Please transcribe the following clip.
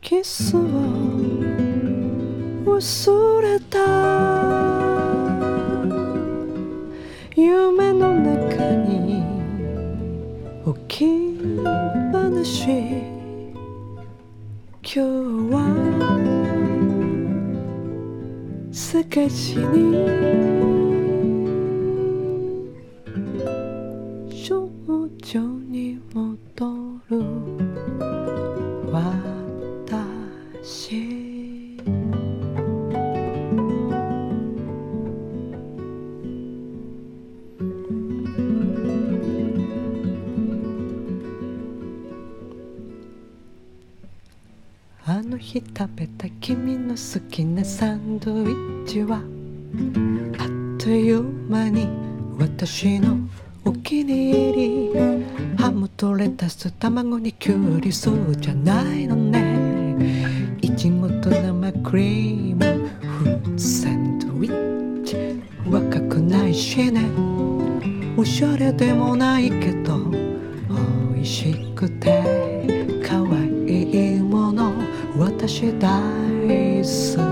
キスを忘れた。夢の中に置き話、今日は世界史に少女に戻る私。あの日食べた君の好きなサンドイッチはあっという間に私のお気に入り。ハムとレタス、卵にキュウリ、そうじゃないのね。いちごと生クリーム、フルーツサンドイッチ。若くないしね、おしゃれでもないけど美味しくて可愛いもの、私大好